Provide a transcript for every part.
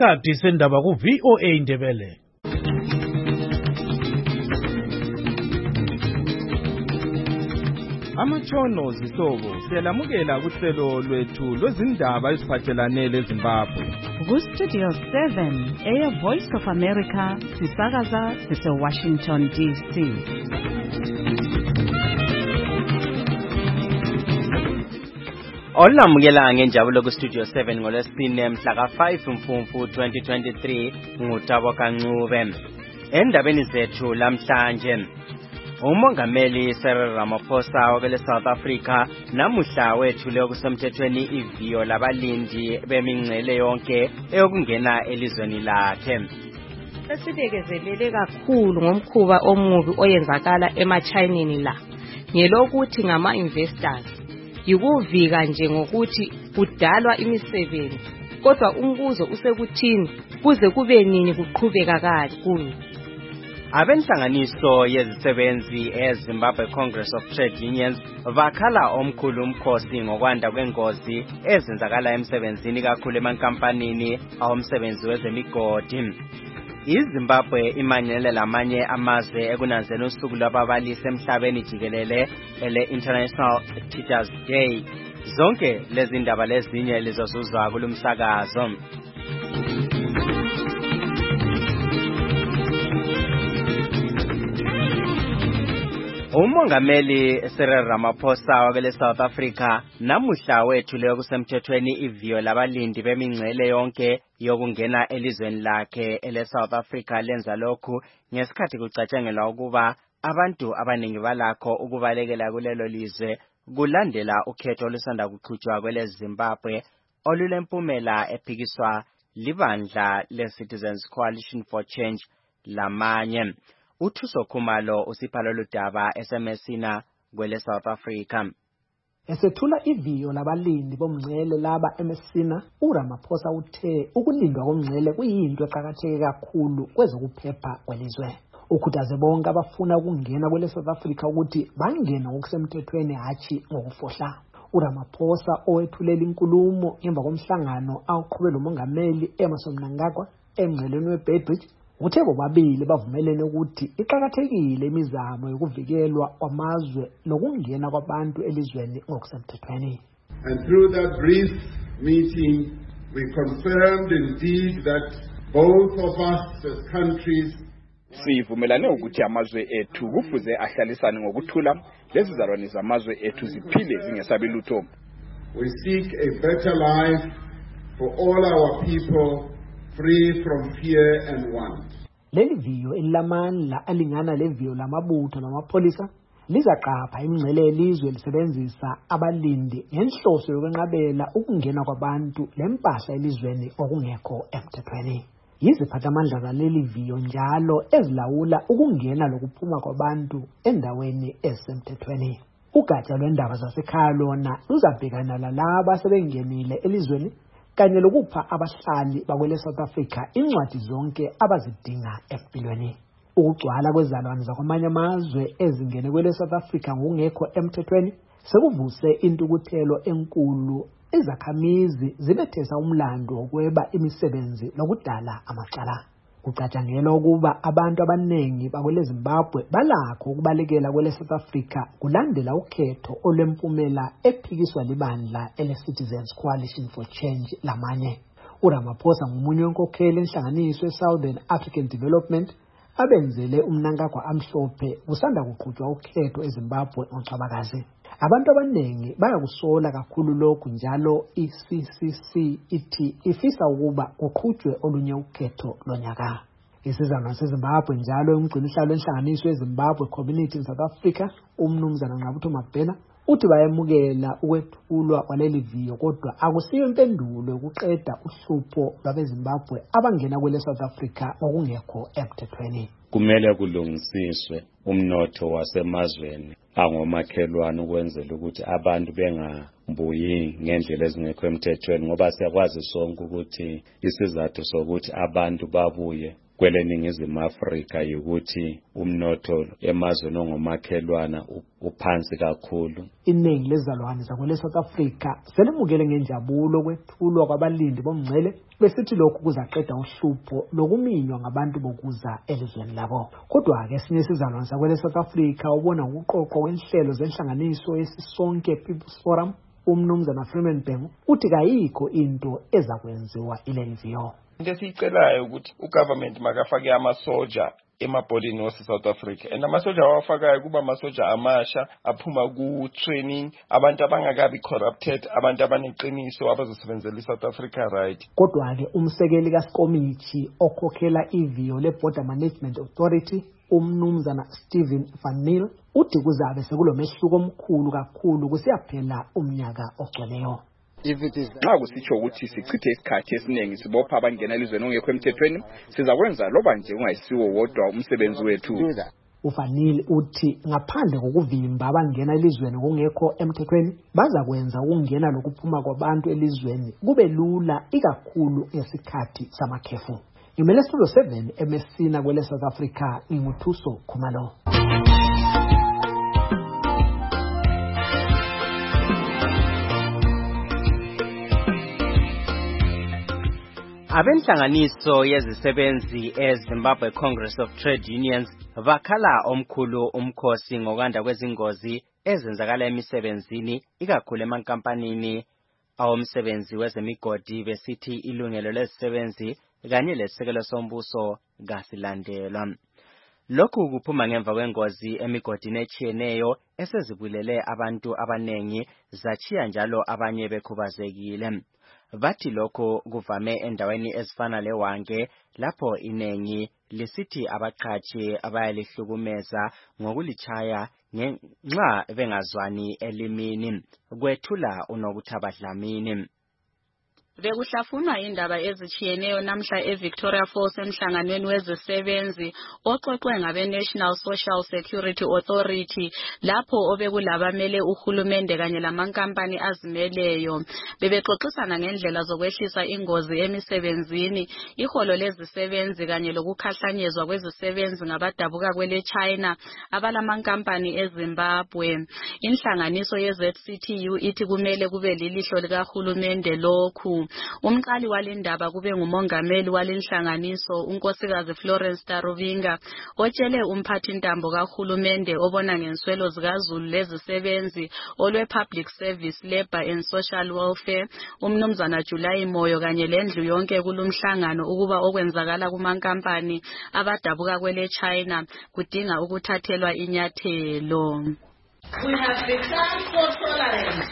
Isikhathi sendaba ku VOA Indebele. Amatshono zihlobo siyalamukela kuhlelo lwethu lwezindaba eziphathelane leZimbabwe. Ku-Studio 7 Air Voice of America sisakaza sise-Washington DC. Olamukela ngenjabulo ku-Studio 7 ngolwesine mhla ka-5 Mfumfu 2023 nguTabo Kancube. Endabeni zethu lamhlanje, uMongameli Cyril Ramaphosa wabele South Africa namuhla wethule okusemthethweni iviyo labalindi bemingcele yonke eyokungena elizweni lakhe. Sesibekezelele kakhulu ngomkhuba omubi oyenzakala emachayinini la. Ngelokuthi ngama-investors yikuvika nje ngokuthi kudalwa imisebenzi, kodwa umbuzo usekuthini kuze kube nini kuqhubeka kakhulu. Abenhlanganiso yezisebenzi eZimbabwe Congress of Trade Unions bakhala omkhulu umkhosi ngokwanda kwengozi ezenzakala emsebenzini kakhulu emankampanini awomsebenzi wezemigodi. iZimbabwe imanyele lamanye amazwe ekunanzela usuku lwababalisi emhlabeni jikelele ele-International Teachers Day. Zonke lezi ndaba lezinye lizozuzwa kulumsakazo. uMongameli Cyril Ramaphosa wabele South Africa namuhla wethule okusemthethweni iviyo labalindi bemingcele yonke yokungena elizweni lakhe ele-South Africa. Lenza lokhu ngesikhathi kucatshangelwa ukuba abantu abaningi balakho ukubalekela kulelo lizwe kulandela ukhetho olusanda kuqhutshwa kweleZimbabwe olulempumela ephikiswa libandla le-Citizens Coalition for Change lamanye. Uthuso Khumalo usiphala ludaba esemesina kwele South Africa. Esethula iviyo labalindi bomngcele laba eMessina, uRamaphosa uthe ukulindwa komngcele kuyinto eqhakatheke kakhulu kwezokuphepha kwelizwe. Ukhuthaze bonke abafuna ukungena kwele South Africa ukuthi bangene ngokusemthethweni hathi ngokufohla. uRamaphosa owethulela inkulumo ngemva komhlangano awuqhubela uMongameli Emmerson Mnangagwa emngceleni weBedbridge uthe bobabili bavumelene ukuthi iqhakathekile imizamo yokuvikelwa kwamazwe nokungena kwabantu elizweni ngokusemthethweni. And through that brief meeting we confirmed indeed that both of us as countries Sivumelane ukuthi amazwe ethu kufuze ahlalisane ngokuthula lezizalwane zamazwe ethu ziphile zingesabi lutho. We seek a better life for all our people, free from fear and want. Leli viyo elilamandla alingana leviyo lamabutho namapholisa lizaqapha imingcele yelizwe lisebenzisa abalindi ngenhloso yokwenqabela ukungena kwabantu lempahla elizweni okungekho emthethweni. Yiziphathamandla zaleli viyo njalo ezilawula ukungena lokuphuma kwabantu endaweni ezisemthethweni. Ugatsha lwendaba zasekhaya lona luzabhekana lalabo asebengenile elizweni kanye lokupha abahlali bakwele South Africa incwadi zonke abazidinga empilweni. Ukugcwala kwezalwane zakwamanye amazwe ezingene kwele South Africa ngokungekho emthethweni sekuvuse intukuthelo enkulu. Izakhamizi zibethesa umlando wokweba imisebenzi nokudala amacala. Kucatshangelwa ukuba abantu abaningi bakwele Zimbabwe balakho ukubalekela kwele South Africa kulandela ukhetho olwempumela ephikiswa libandla ele-Citizens Coalition for Change lamanye. uRamaphosa ngumunye wenkokheli enhlanganiso eSouthern African Development abenzele uMnangagwa amhlophe kusanda kuqhutshwa ukhetho eZimbabwe ngoCwabakazi. Abantu abaningi bayakusola kakhulu lokhu njalo iCCC ithi ifisa ukuba kuqhutshwe olunye ukhetho lonyaka. Isizwana seZimbabwe njalo umgcinisihlalo enhlanganiso yeZimbabwe Community in South Africa uMnumzana Nqabutho Mabhena uthi bayemukela ukwethulwa kwaleli viyo kodwa akusiyo impendulo yokuqeda uhlupho lwabeZimbabwe abangena kwele South Africa ngokungekho emthethweni. Kumele kulungisiswe umnotho wasemazweni angomakhelwane ukwenzela ukuthi abantu bengabuyi ngendlela ezingekho emthethweni, ngoba siyakwazi sonke ukuthi isizathu sokuthi abantu babuye kweleningizimu Afrika ukuthi umnotho emazweni ongomakhelwana uphansi kakhulu. Iningi lezalwane zakwele South Africa selimukele ngenjabulo kwethulwa kwabalindi bomngcele besithi lokhu kuzaqeda uhlupho lokuminywa ngabantu bokuza elizweni labo. Kodwa-ke esinye isizalwane sakwele South Africa ubona ukuqoqwa kwenhlelo zenhlanganiso esisonke People's Forum umnumzana Freeman Bhengu uthi kayikho into ezakwenziwa ilenziyo. Into esiyicelayo ukuthi ugovernment makafake amasoja emabhodini wase South Africa, and amasoja awafakayo kuba amasoja amasha aphuma ku training, abantu abangakabi corrupted, abantu abaneqiniso abazosebenzela iSouth Africa right. Kodwa-ke umsekeli kaSkomithi okhokhela iviyo leBorder Management Authority umnumzana Stephen Van Niel uthi kuzabe sekulomehluko omkhulu kakhulu kusiyaphela umnyaka ogcweleyo. Nxa kusitsho ukuthi sichithe isikhathi esiningi sibopha abangena elizweni ongekho emthethweni, sizakwenza loba nje ungayisiwo wodwa umsebenzi wethu. uFanile uthi ngaphandle kokuvimba abangena elizweni kungekho emthethweni bazakwenza ukungena lokuphuma kwabantu elizweni kube lula ikakhulu ngesikhathi samakhefu. Imele Studio 7 emesina kwele South Africa nginguthuso Khumalo. Abenhlanganiso yezisebenzi eZimbabwe Congress of Trade Unions bakhala omkhulu umkhosi ngokwanda kwezingozi ezenzakala emisebenzini ikakhulu emankampanini awomsebenzi wezemigodi besithi ilungelo lezisebenzi kanye lesekelo sombuso kasilandelwa. Lokhu kuphuma ngemva kwengozi emigodini echiyeneyo esezibulele abantu abanengi zachiya njalo abanye bekhubazekile. Bathi lokho kuvame endaweni ezifana leWange lapho inengi lisithi abaqhashi abayalihlukumeza ngokulichaya ngenxa bengazwani elimini. Kwethula uNokuthaba Dlamini. Bekuhlafunwa indaba ezichiyeneyo namhla eVictoria Falls emhlanganweni wezisebenzi oxoxwe ngabe National Social Security Authority lapho obekulabamele uhulumende kanye lamankampani azimeleyo. Bebexoxisana ngendlela zokwehlisa ingozi emisebenzini, iholo lezisebenzi kanye lokukhahlanyezwa kwezisebenzi ngabadabuka kwele China abalamankampani eZimbabwe. Inhlanganiso yeZCTU ithi kumele kube lilihlo likahulumende lokhu. Umqali walendaba kube ngumongameli walenhlanganiso unkosikazi Florence Taruvinga otshele umphathintambo kahulumende obona ngenswelo zikaZulu lezisebenzi olwe Public Service Labor and Social Welfare umnumzana July Moyo kanye lendlu yonke kulumhlangano ukuba okwenzakala kumankampani abadabuka kwele China kudinga ukuthathelwa inyathelo. We have become so tolerant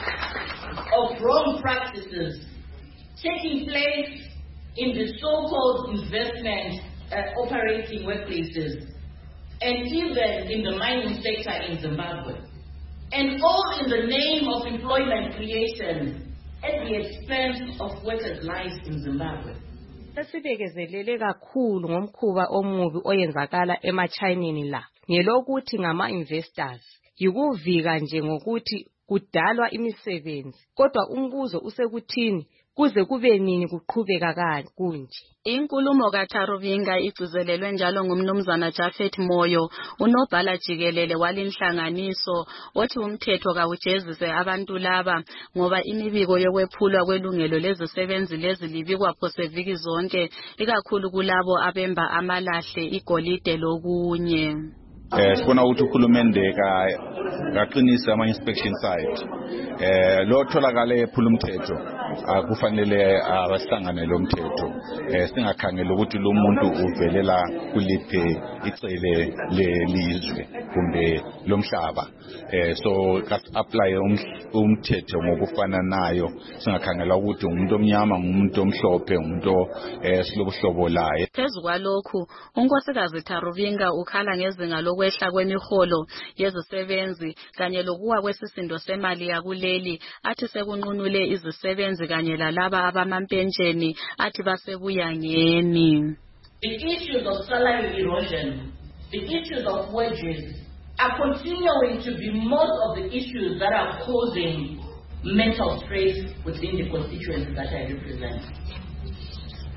of wrong practices taking place in the so-called investment operating workplaces and even in the mining sector in Zimbabwe. And all in the name of employment creation at the expense of workers' lives in Zimbabwe. Esibekezelele kakhulu ngomkhuba omubi oyenzakala emachinini la. Ngelokuthi ngama-investors. Yikuvika nje ngokuthi kudalwa imisebenzi. Kodwa umbuzo usekuthini kuze kube nini kuqhubeka kunje. Inkulumo kaTaruvinga igcizelelwe njalo ngumnumzana Japhet Moyo, unobhala jikelele walinhlanganiso, othi umthetho kawujezise abantu laba ngoba imibiko yokwephulwa kwelungelo lezisebenzi lezi libikwa phose viki zonke, ikakhulu kulabo abemba amalahle, igolide lokunye. Sibona ukuthi uhulumende kaqinisa ama-inspection site. Lo tholakala ephula umthetho akufanele abahlangane lo mthetho. Singakhangela ukuthi lo muntu uvelela kuliphi icele lelizwe kumbe lomhlaba. So apply umthetho ngokufana nayo. Singakhangela ukuthi umuntu omnyama, umuntu omhlophe, umuntu silobuhlobo laye. Phezu kwalokhu, unkosikazi Taruvinga ukhala ngezinga lokwehla kwemiholo yezisebenzi kanye lokuwa kwesisindo semali yakuleli, athi sekunqunule izisebenzi kanye lalaba abamampensheni athi basebuyangeni. The issues of salary erosion, the issues of wages are continuing to be most of the issues that are causing mental stress within the constituencies that I represent.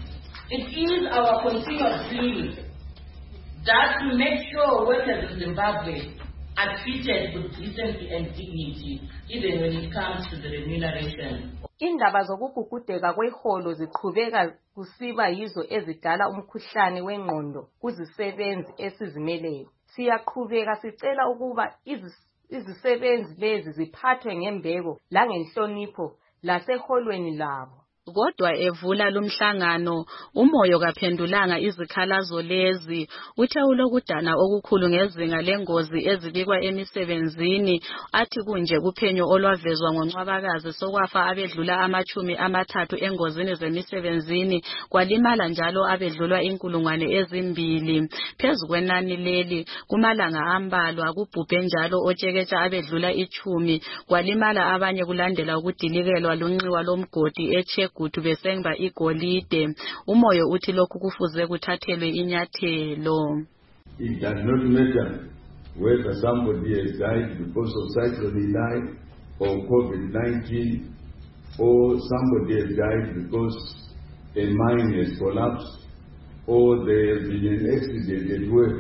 It is our continuous plea that to make sure workers in Zimbabwe are treated with decency and dignity, even when it comes to the remuneration. Indaba zokugugudeka kweholo ziqhubeka kusiba yizo ezidala umkhuhlane wengqondo kuzisebenzi esizimeleyo. Siyaqhubeka sicela ukuba izisebenzi lezi ziphathwe ngembeko langenhlonipho laseholweni labo. Kodwa evula lumhlangano uMoyo kaphendulanga izikhalazo lezi. Uthe ulokudana okukhulu ngezinga lengozi ezibikwa emisebenzini, athi kunje kuphenyo olwavezwa ngoNcwabakazi sokwafa abedlula 30 engozini zemisebenzini, kwalimala njalo abedlulwa 2,000. Phezu kwenani leli kumalanga ambalwa kubhubhe njalo otsheketsha abedlula 10, kwalimala abanye kulandela ukudilikelwa lunxiwa lomgodi eChegutu besenga igolide. Umoyo uthi lokhu kufuze kuthathelwe inyathelo. It does not matter whether somebody has died because of Cyclone Idai or COVID-19, or somebody has died because a mine has collapsed, or there has been an accident at work.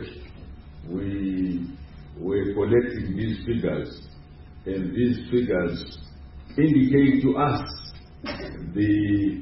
We were collecting these figures, and these figures indicate to us the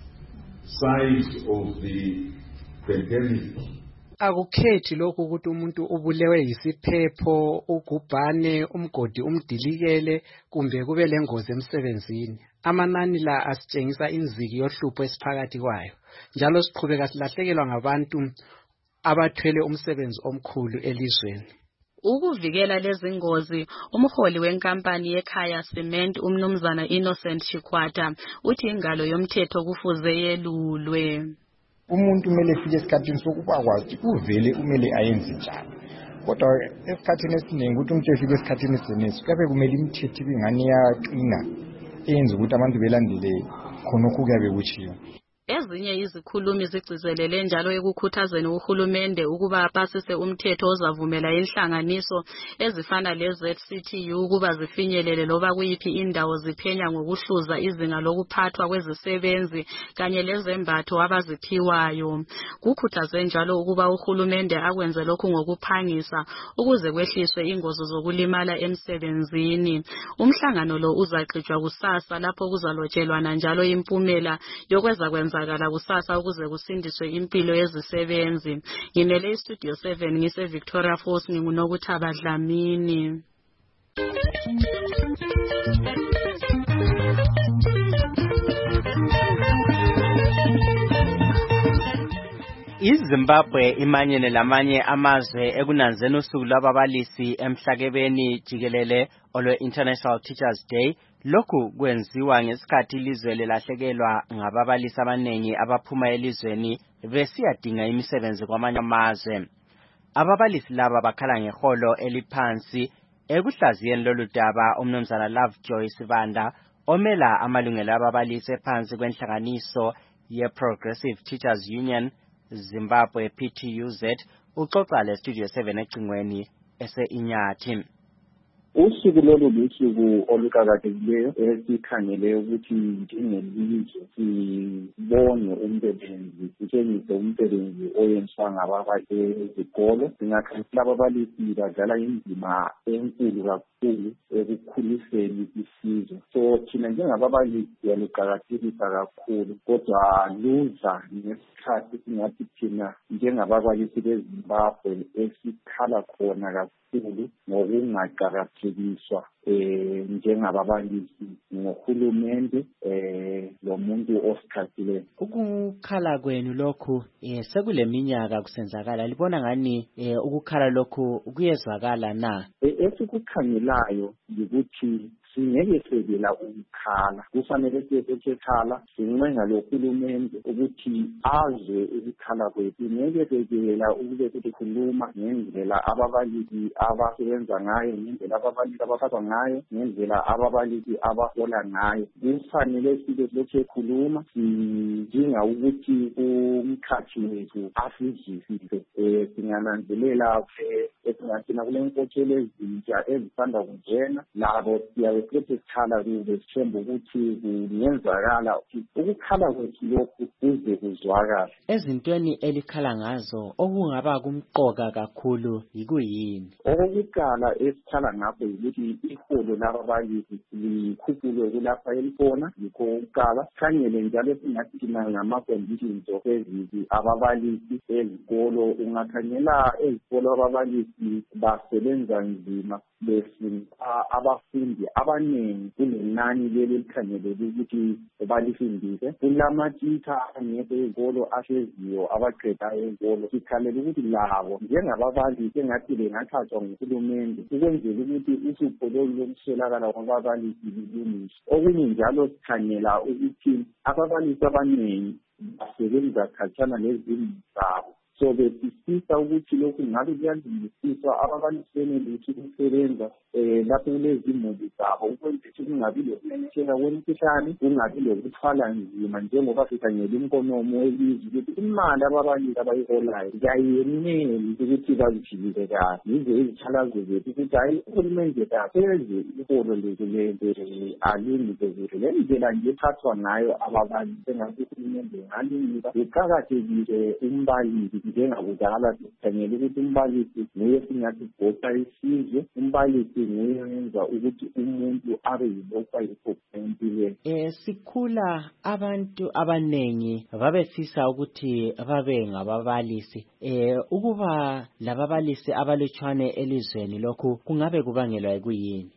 size of the pandemic. Akukhethi lokhu ukuthi umuntu ubulewe yisiphepho, ugubhane, umgodi umdilikele kumbe kube lengozi emsebenzini. Amanani la asitshengisa inziki yohlupho esiphakathi kwayo. Njalo siqhubeka silahlekelwa ngabantu abathwele umsebenzi omkhulu elizweni. Ukuvikela lezi ngozi, umholi wenkampani yeKhaya Cement umnumzana Innocent Chikwata uthi ingalo yomthetho kufuze yelulwe. Umuntu kumele fike esikhathini sokuba kwazi uvele kumele ayenze njani. Kodwa esikhathini esiningi ukuthi umuntu efike esikhathini eseneso kuyabe kumele imithetho ingane yaqina enza ukuthi abantu belandele khonokho kuyabe kutshiwo. Ezinye izikhulumi zigcizelele njalo ekukhuthazeni uhulumende ukuba apasise umthetho ozavumela inhlanganiso ezifana leZCTU ukuba zifinyelele loba kuyiphi indawo ziphenya ngokuhluza izinga lokuphathwa kwezisebenzi kanye lezembatho abaziphiwayo. Kukhuthaze njalo ukuba uhulumende akwenze lokhu ngokuphangisa ukuze kwehliswe ingozi zokulimala emsebenzini. Umhlangano lo uzaqhutshwa kusasa lapho kuzalotshelwana njalo impumela yokweza kwenza kusasa ukuze kusindiswe impilo yezisebenzi. Ngimele iStudio 7 ngise Victoria Falls nginguNokuthaba Dlamini. iZimbabwe imanyene lamanye amazwe ekunanzeni usuku lwababalisi emhlakebeni jikelele olwe International Teachers Day. Lokhu kwenziwa ngesikhathi ilizwe lelahlekelwa ngababalisi abanengi abaphuma elizweni besiyadinga imisebenzi kwamanye amazwe. Ababalisi laba bakhala ngeholo eliphansi. Ekuhlaziyeni lolu daba umnumzana Lovejoy Sibanda omela amalungelo ababalisi ephansi kwenhlanganiso ye-Progressive Teachers Union Zimbabwe PTUZ uxoxa leStudio 7 ecingweni ese-Inyathi. Usuku lolu lusuku oluqhakathekileyo esikhangele ukuthi njengelizwe sibone umsebenzi, sitshengise umsebenzi oyenziwa ngababalisi ezikolo. Singakhangela ababalisi badlala indima enkulu kakhulu ekukhuliseni isizwe. So thina njengababalisi siyaluqakathekisa kakhulu, kodwa luza ngesikhathi singathi thina njengababalisi beZimbabwe esikhala khona kakhulu ngokungaqakathekiswa njengababalisi ngohulumende lomuntu osikhathileyo. Ukukhala kwenu lokhu sekuleminyaka kusenzakala, libona ngani ukukhala lokhu kuyezwakala na? Esikukhangelayo ukuthi singeke sevela ukukhala, kufanele siyesekhala sincenga lohulumende ukuthi azwe ukukhala kwethu. Ngeke sevela ukube sikhuluma ngendlela ababalisi abasebenza ngayo, ngendlela ababalisi abaphathwa ngayo, ngendlela ababalisi abahola ngayo. Kufanele sibe lokhu ekhuluma sidinga ukuthi umkhathi wethu asizwisise. Singananzelela esingathina kule nkokhelo ezintsha ezisanda kungena, labo siyabe siqede sikhala kube sithemba ukuthi kungenzakala ukukhala kwethu lokhu kuze kuzwakala. Ezintweni elikhala ngazo okungaba kumqoka kakhulu yikuyini? Okokuqala esikhala ngakho yikuthi iholo lababalisi likhuphulwe kulapha elikhona, yikho okokuqala. Sikhangele njalo singathi ngama-conditions of service ababalisi ezikolo. Ungakhangela ezikolo ababalisi basebenza nzima befunda abafundi abaningi kunenani leli elikhangelele ukuthi balifundise. Kulamatitsha angekho ezikolo ahleziyo abaqedayo ezikolo. Sikhalela ukuthi labo njengababalisi engathi bengathathwa nguhulumende ukwenzela ukuthi uhlupho lolu lokuswelakala kwababalisi lulungiswe. Okunye njalo sikhangela ukuthi ababalisi abaningi basebenza khatshana lezindlu zabo. So besifisa ukuthi lokhu ngabe kuyalungisiswa ababalisi benelisi ukusebenza lapho kulezimuli zabo ukwenzela ukuthi kungabi lokumemetheka kwemikhuhlane, kungabi lokuthwala nzima njengoba sikhangela umkonomo welizwe ukuthi imali ababalisi abayiholayo kayeneli ukuthi baziphilise kahle. Yize izikhalazo zethu ukuthi hayi uhulumende kapheze iholo lethu le alungise kuhle. Le ndlela nje ephathwa ngayo ababalisi engathi uhulumende ngalungisa. Kuqakathekile umbalisi njengakudala sikhangela ukuthi umbalisi nguye singathi bhosa isizwe, umbalisi nguye wenza ukuthi umuntu abe yilokhu ayikho empilweni. Sikhula abantu abanengi babefisa ukuthi babe ngababalisi. Ukuba lababalisi abalutshwane elizweni lokhu kungabe kubangelwa yikuyini?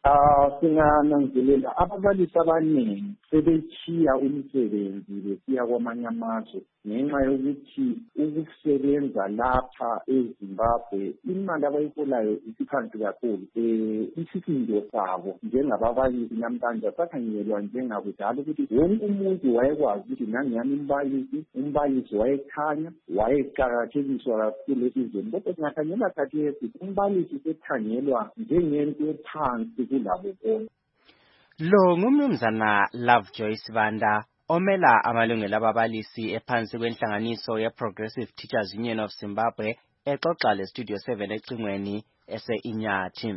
Singananzelela ababalisi abaningi sebechiya umsebenzi besiya kwamanye amazwe ngenxa yokuthi ukusebenza lapha eZimbabwe imali abayiholayo isiphansi kakhulu. Isisindo sabo njengababalisi namhlanje sakhangelwa njengakudala ukuthi wonke umuntu wayekwazi ukuthi nangiyami umbalisi wayekhanya wayeqakathekiswa kakhulu esizweni. Kodwa singakhangela khathesi umbalisi sekhangelwa njengento ephansi kulabo bonke. Lo ngumnumzana Lovejoy Sibanda omela amalungelo ababalisi ephansi kwenhlanganiso ye-Progressive Teachers Union of Zimbabwe exoxa leStudio 7 ecingweni ese-Inyathi.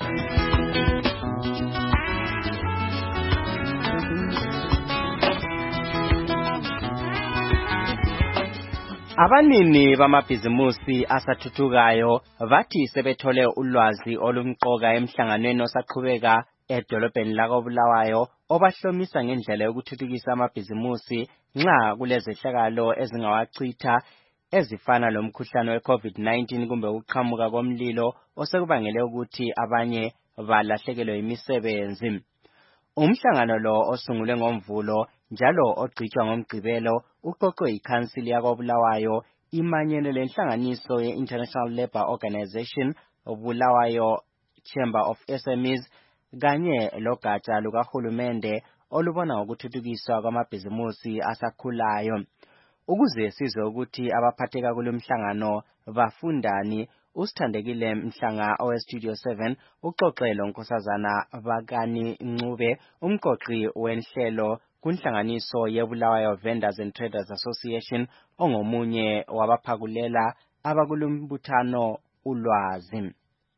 Abanini bamabhizimusi asathuthukayo bathi sebethole ulwazi olumqoka emhlanganweni osaqhubeka edolobheni lakoBulawayo obahlomisa ngendlela yokuthuthukisa amabhizimusi nxa kulezehlakalo ezingawachitha ezifana lomkhuhlane we-COVID-19 kumbe ukuqhamuka komlilo osekubangele ukuthi abanye balahlekelwe imisebenzi. Umhlangano lo osungulwe ngoMvulo njalo ogcitshwa ngoMgqibelo uqoqwe ikhansili yakoBulawayo imanyene lenhlanganiso ye-International Labour Organization Bulawayo Chamber of SMEs kanye logatsha lukahulumende olubona ngokuthuthukiswa kwamabhizimusi asakhulayo. Ukuze sizwe ukuthi abaphatheka kulomhlangano bafundani, uSithandekile Mhlanga oweStudio 7 uxoxele uNkosazana Bakani Ncube umqoqi wenhlelo kunhlanganiso yeBulawayo Vendors and Traders Association ongomunye wabaphakulela abakulumbuthano ulwazi.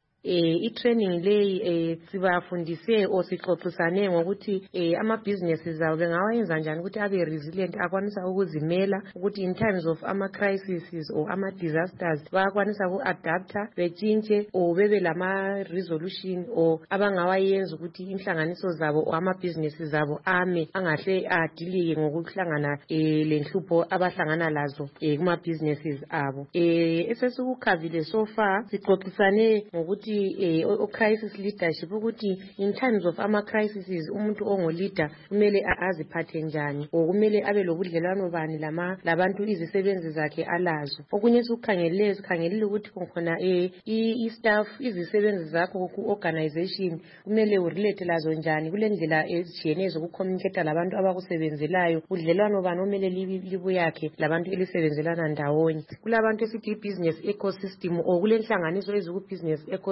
I-training leyi sibafundise osixoxisane ngokuthi ama-businesses abo bengawayenza njani ukuthi abe resilient, akwanisa ukuzimela, ukuthi in times of ama-crises or ama-disasters bayakwanisa uku-adapta betshintshe or bebe lama-resolution or abangawayenza ukuthi inhlanganiso zabo or ama-businesses zabo ame angahle adilike ngokuhlangana lenhlupho abahlangana lazo kuma-businesses abo. Esesikukhavile so far sixoxisane ngokuthi crisis leadership ukuthi in times of ama-crises umuntu ongo-leader kumele aziphathe njani or kumele abe lobudlelwano bani labantu izisebenzi zakhe alazo. Okunye sikhangelile ukuthi khona i-staff izisebenzi zakho ku-organization kumele urelate lazo njani kule ndlela ezitshiyeneyo zokucommunicate labantu abakusebenzelayo, udlelwano bani omele libuyakhe labantu elisebenzelana ndawonye. Kulabantu esithi i-business ecosystem or kule nhlanganiso eziku-business ecosystem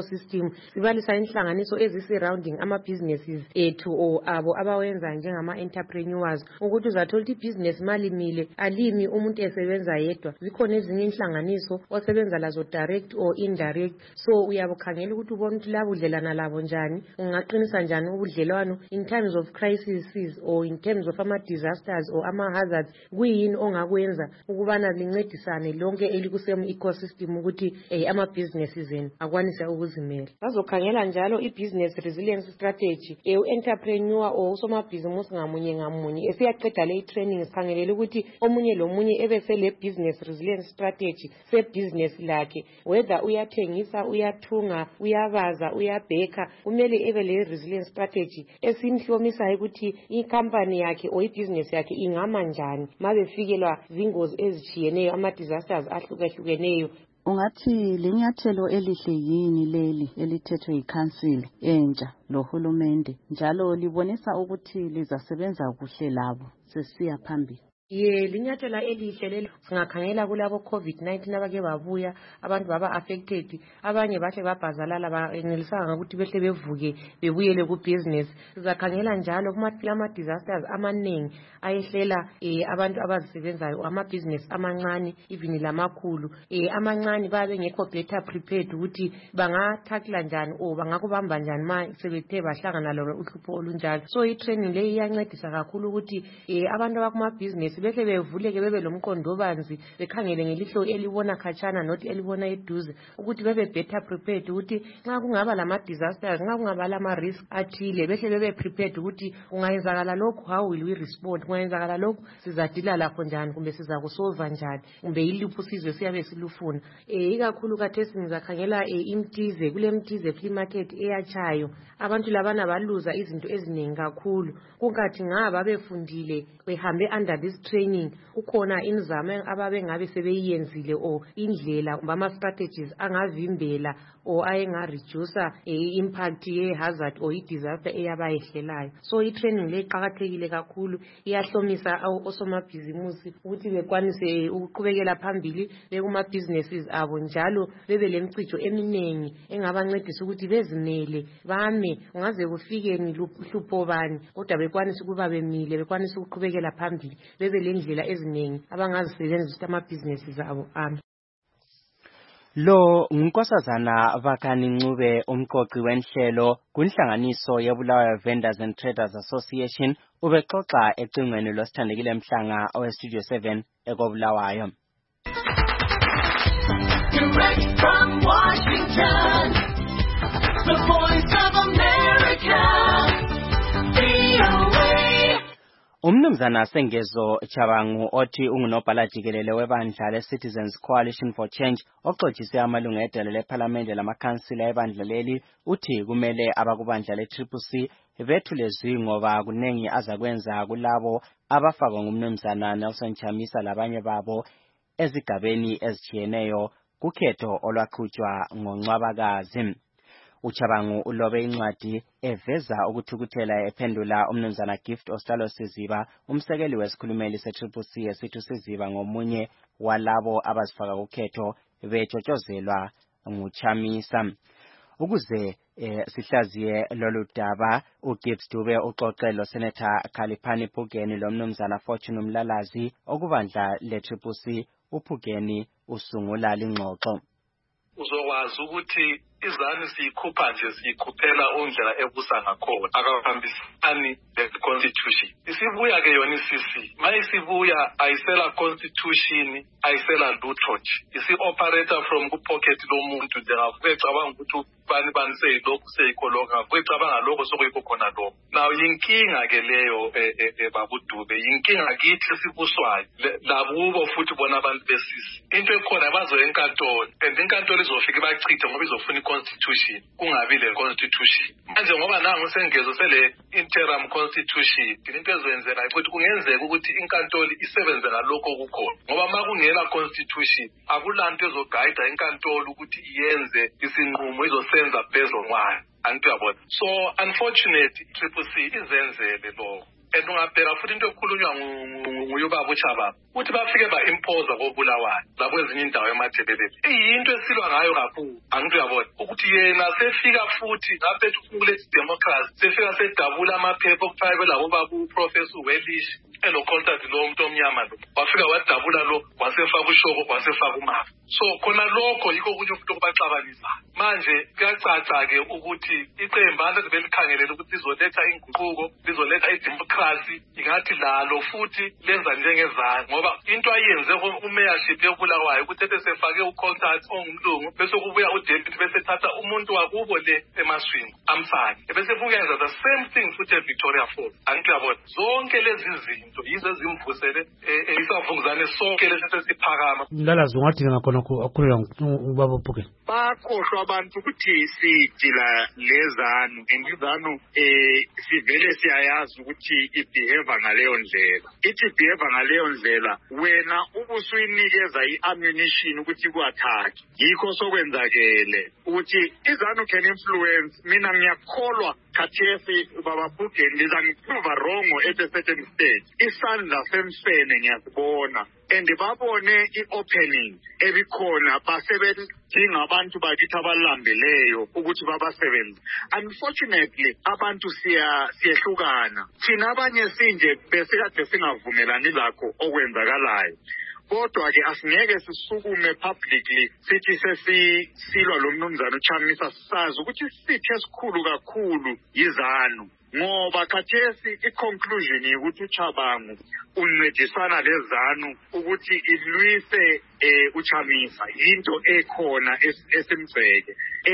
ecosystem sibalisa inhlanganiso ezisurrounding ama-businesses ethu or abo abawenza njengama-entrepreneurs ukuthi uzathola ukuthi ibhizinesi malimile alimi umuntu esebenza yedwa. Zikhona ezinye inhlanganiso osebenza lazo direct or indirect, so uyabukhangela ukuthi ubone ukuthi labo udlelana labo njani, ungaqinisa njani ubudlelwano in times of crises or in terms of ama-disasters or ama-hazards. Kuyini ongakwenza ukubana lincedisane lonke elikusemu ecosystem ukuthi ama-businesses enu akwanise ukuzimela. Bazokhangela njalo i-business resilience strategy. U-entrepreneur or usomabhizimusi ngamunye esiyaqeda le training sikhangelela ukuthi omunye lomunye ebesele business resilience strategy se-business lakhe, whether uyathengisa, uyathunga, uyabaza, uyabheka, kumele ebe le resilience strategy esimhlomisayo ukuthi i-company yakhe or i-business yakhe ingama njani mabefikelwa zingozi ezitshiyeneyo, ama-disasters ahlukahlukeneyo. Ungathi linyathelo elihle yini leli elithethwe yikhansili entsha lohulumende, njalo libonisa ukuthi lizasebenza kuhle labo sesiya phambili? Linyathela elihle leli. Singakhangela kulabo COVID-19 abake babuya, abantu baba affected, abanye bahle babhazalala baengelisanga ukuthi behle bevuke bebuyele ku business. Sizakhangela njalo kuma disasters amaningi ayehlela abantu abazisebenzayo, ama business amancane even lamakhulu. Amancane babe ngekho better prepared ukuthi bangathakla njani or bangakubamba njani ma sebethe bahlangana lo uhlupho olunjalo. So I training le iyancedisa kakhulu ukuthi abantu abakuma business behle bevuleke bebe lomqondo obanzi, bekhangele ngelihlo elibona khatshana not elibona eduze, ukuthi bebe better prepared ukuthi nxa kungaba lama disasters, nxa kungaba lama risk athile, behle bebe prepared ukuthi kungayenzakala lokhu, how will we respond, kungayenzakala lokhu sizadila lakho njani, kumbe sizakusolva njani, kumbe yiliphi usizo siyabe silufuna. Ikakhulu khathesi ngizakhangela imtize, kule mtize flea market eyachayo, abantu labana baluza izinto eziningi kakhulu. Kungathi ngaba befundile behambe under this training, ukhona inzame ababe ngabe sebeyiyenzile or indlela kumbe ama-strategies angavimbela or ayenga-reduce impact ye-hazard or i-disaster eyabayehlelayo. So i-training le iqakathekile kakhulu, iyahlomisa osomabhizimusi ukuthi bekwanise ukuqhubekela phambili bekuma-businesses abo, njalo bebe lemcijo eminengi engabancedisa ukuthi bezimele bame ungaze kufikeni hlupho bani, kodwa bekwanise ukuba bemile, bekwanise ukuqhubekela phambili, bebe lendlela eziningi abangazisebenzisa ama-businesses abo. Lo ngunkosazana Vakani Ncube, umqoqi wenhlelo kunhlanganiso yeBulawayo Vendors and Traders Association, ubexoxa ecingweni losithandekile Mhlanga oweStudio 7 eKobulawayo. Direct from Washington, the Voice of America, VOA. Umnumzana Sengezo Chabangu othi ungunobhala jikelele webandla le-Citizens Coalition for Change oxoxise amalungu edele lePhalamende lamakhansila ebandla leli, uthi kumele abakubandla le-CCC bethule zwi ngoba kunengi azakwenza kulabo abafakwa ngumnumzana Nelson Chamisa labanye babo ezigabeni ezitshiyeneyo kukhetho olwaqhutshwa ngoNcwabakazi. Uchabangu ulobe incwadi eveza ukuthukuthela ephendula umnumzana Gift Ostalo Siziba, umsekeli wesikhulumeli se-CCC esithi Siziba ngomunye walabo abazifaka kukhetho betshotshozelwa nguChamisa. Ukuze sihlaziye lolu daba, uGibbs Dube uxoxe loSenator Khaliphani Phukeni lomnumzana Fortune Mlalazi okubandla le-CCC. uPhukeni usungula lingxoxo. Uzokwazi ukuthi izani siyikhupha nje siyikhuphela ondlela ebusa ngakhona akahambisani le-constitution. Isibuya ke yona isisi mayisibuya ayisela constitution ayisela lutho nje, isi-operator from ku-pocket lomuntu nje ngakubecabanga ukuthi bani seyilokhu seyikholoka kwecabanga lokho sokuyikho khona lokho. Now yinkinga ke leyo babudube, yinkinga kithi sibuswayo labubo futhi bona abantu besisi. Into ekhona bazoya enkantolo and inkantolo izofika bachithe ngoba izofuna i-constitution kungabi le constitution. Manje ngoba nangu Sengezo sele interim constitution, into ezenzela ukuthi kungenzeka ukuthi inkantolo isebenze ngalokho kukhona, ngoba makungela constitution akulanto ezoguide inkantolo ukuthi iyenze isinqumo izosenza based on one. So unfortunately CCC izenzele lo and ungabheka futhi into ekhulunywa nguyubaba uChabanga uthi bafike ba-imposa koBulawayo labo ezinye indawo emathebeleni iyinto esilwa ngayo kakhulu angithi uyabona ukuthi yena sefika futhi ngaphethe ukuletha democracy sefika sedabula amaphepha okufaka labo baba uprofessor Welish elo contact lo muntu omnyama lo wafika wadabula lo wasefaka ushoko wasefaka umafa so khona lokho yikho kunye umuntu okubaxabanisa manje kuyacaca ke ukuthi iqembana libelikhangelela ukuthi lizoletha inguquko lizoletha idemocracy ingathi lalo futhi lenza njengezana ngoba into ayenze umayorship yoBulawayo ukuthi ebesefake ucontact ongumlungu bese kubuya uDeputy bese thatha umuntu wakubo le emaswini amfake bese fukenza the same thing futhi eVictoria Falls angithi uyabona zonke lezi zinto yizo ezimvusele isavunguzane sonke lesesiphakama Mlalazi ungathi ngakhona akukhuleka ubaba Bhuke bakhohlwa abantu ukuthi sidila lezanu engizanu sivele siyayazi ukuthi ibehave ngaleyo ndlela ithi behave ngaleyo ndlela wena ubusuyinikeza iammunition ukuthi ku-attack yikho sokwenzakele ukuthi izanu can influence mina ngiyakholwa khathesi ubaba Bhuke ndiza ngiprova wrong at a certain stage isandla semfene ngiyasibona and babone i-opening ebikhona basebedinga abantu bakithi abalambeleyo ukuthi babasebenze unfortunately abantu siyehlukana thina abanye sinje besikade singavumelani lakho okwenzakalayo kodwa-ke asingeke sisukume publicly sithi sesilwa lo mnumzana uChamisa sazi ukuthi isitho esikhulu kakhulu yizanu ngoba khathesi i-conclusion yokuthi uChabanga uncedisana lezanu ukuthi ilwise uChamisa yinto ekhona esimgceke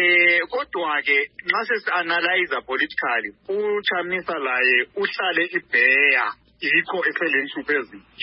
kodwa-ke nxa sesi-analyze politically uChamisa laye uhlale ibheya yikho eselenhlupho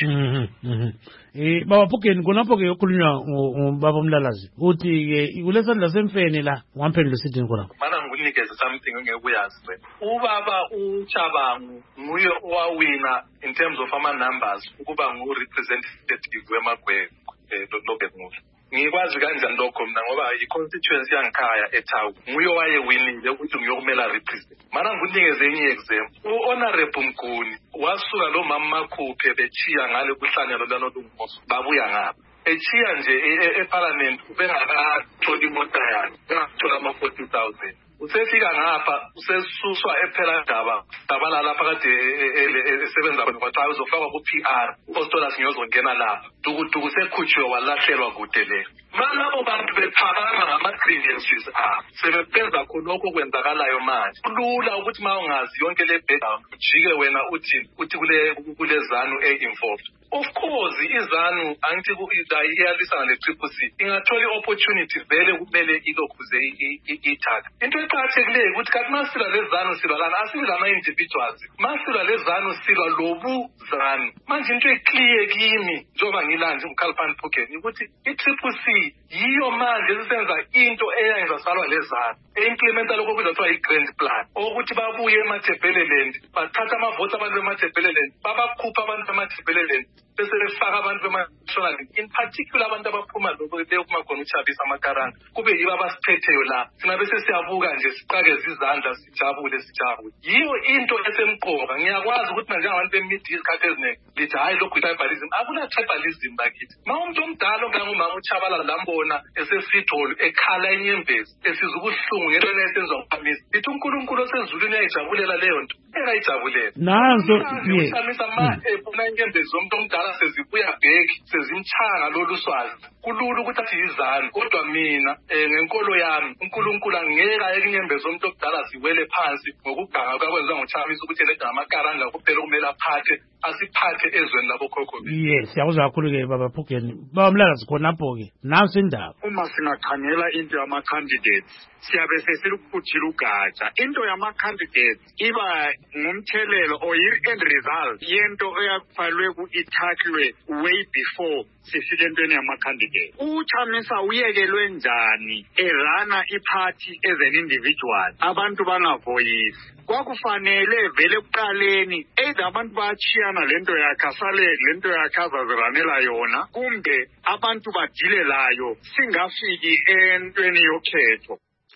ezinje baba Bhuke khonapho ke yokhulunywa ngubaba Mlalazi uthi ke kulesandla semfene la ungamphendula sithi khonapho mana ngikunikeze something ongekuyazi wena ubaba uChabanga nguye owawina in terms of ama numbers ukuba ngu-representative weMagwenya loBhekuzulu ngikwazi kanjani lokho mina ngoba i-constituency yangikhaya eThawu nguye owayewinile ukuthi ngiyokumela represent mana ngikunikeze enye example u-honorable Mguni wasuka lo mama Makhuphe bechiya ngale kuhlanyelo lwanolungumoso babuya ngapha echiya nje eparliament ubengakatholi imota yakhe bengathola ama-40,000 usefika ngapha usesuswa ephela ndaba lapha kade esebenza khona kwathi uzofakwa ku-PR uPostolus ngiyozongena lapha dukuduku sekhutshiwe walahlelwa kude le malabo bantu bephakama ngama-grievances abo sebebenza khonokho okwenzakalayo manje kulula ukuthi ma ungazi yonke le background ujike wena uthi kule zanu e-involved of course izanu angithi iyalisana le-CCC ingathola i-opportunity vele kumele ilokhuze ithaka into eqakathekileyo ukuthi kathi masilwa lezanu silwa lana asibi lama-individuals masilwa lezanu silwa lobu zanu manje into eclear kimi njengoba ngilanje uKhalifani Phukeni ukuthi i-CCC yiyo manje esisenza into eyayizazalwa lezanu e-implementa lokho kuzathiwa i-grand plan ukuthi babuye emathebheleland bathatha amavoti abantu bemathebheleland babakhupha abantu bemathebheleland bese befaka abantu bema-national in particular abantu abaphuma leyophuma khona uChabisa amakaranga kube yibo abasiphetheyo la thina bese siyabuka nje siqakeze izandla sijabule yiyo into esemqoka ngiyakwazi ukuthi nanjengabantu bemidiya izikhathi eziningi lithi hhayi lokhu i-tribalism akuna-tribalism bakithi ma umuntu omdala ongangumama uChabalala lambona esesithole ekhala enyembezi esiza ubuhlungu ngento esenziwa nguChamisa lithi uNkulunkulu osezulwini yayijabulela leyo nto engayijabulela nanso uChamisa ma ebona inyembezi zomuntu omdala sezibuya bheki sezimchanga lolu swazi kulula ukuthi athi yizanu kodwa mina ngenkolo yami uNkulunkulu angeke ayekinyembezi zomuntu omdala ziwele phansi ngokuganga kwakwenziwa nguChamisa ukuthi yena engamakaranga kuphela kumele asiphathe ezweni labokhokho yes siyakuzwa kakhulu-ke baba Phukeni baba Mlalazi khonapho-ke nanso indaba uma singakhangela into yama-candidates siyabe sesilukhuthile ugatsha into yama-candidates iba ngumthelelo or yi-end result yento eyakufalwe ithathwe way before sifike entweni yama-candidates uChamisa uyekelwe njani erana iphathi as an individual abantu bangavoyisi kwakufanele vele kuqaleni either abantu bayachiyana lento yakhe asale lento yakhe azaziranela yona kumbe abantu badile layo singafiki entweni yokhetho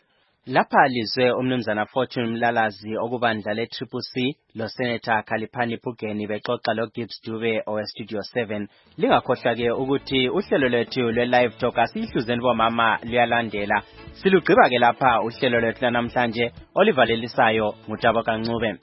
Lapha lizwe umnumzana Fortune Mlalazi okubandla le-CCC lo Senator Khaliphani Phugeni bexoxa lo Gibbs Dube oweStudio 7. Lingakhohlwa-ke ukuthi uhlelo lwethu lwe-Live Talk asiyihluzeni bomama luyalandela. Silugqiba-ke lapha uhlelo lwethu lanamhlanje olivalelisayo nguTabo Kancube.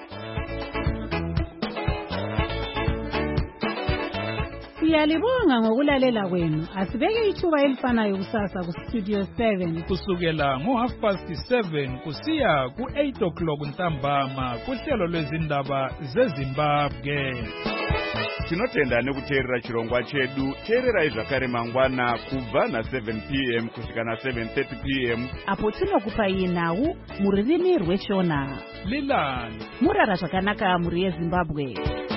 Siyalibonga ngokulalela kwenu. Asibeke ithuba elifanayo kusasa kuStudio 7 kusukela ngo7:30 kusiya ku8 ntambama kuhlelo lwezindaba zeZimbabwe. Tinotenda nekuteerera chirongwa chedu. Teerera zvakare mangwana kubva na7 p.m. kusvika na7:30 p.m. apo tinokupa nhau mururimi rweShona. Lilani Murara zvakanaka muri yeZimbabwe.